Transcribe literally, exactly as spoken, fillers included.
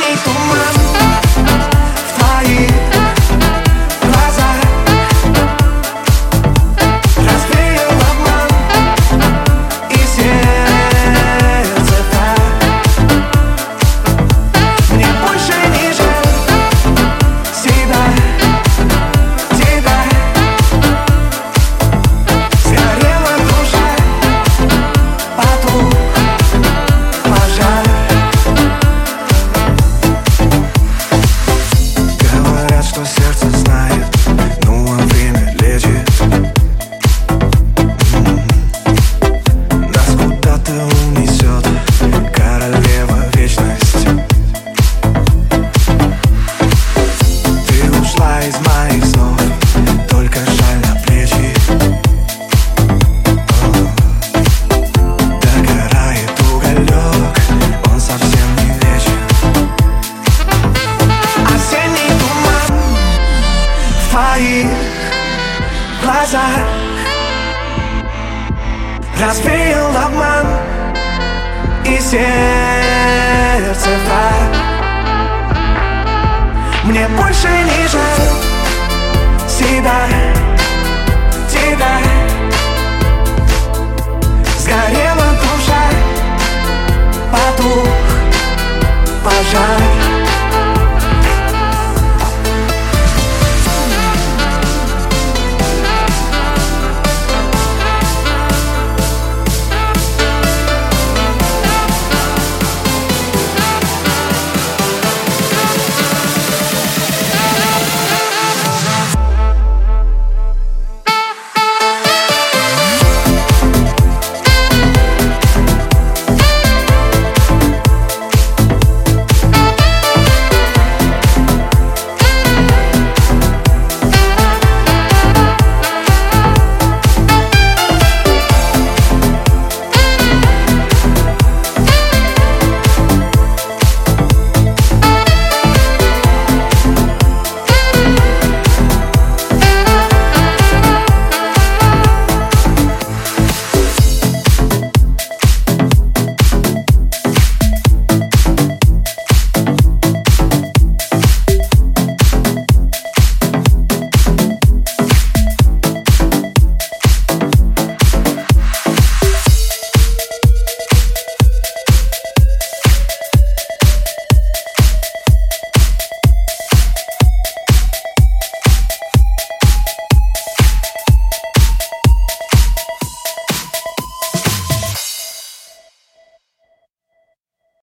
Осенний туман в твоих глазах развеял обман, и сердце так. Мне больше не жаль себя, тебя. Сгорела душа, потух пожар. Говорят, что сердце знает, ну а время лечит. Нас куда-то унесет королева вечность. Ты ушла из моих снов, только жаль на плечи. Догорает уголек, он совсем не вечен. Осенний туман в твоих глазах развеял обман, и сердце враг. Мне больше не жаль себя,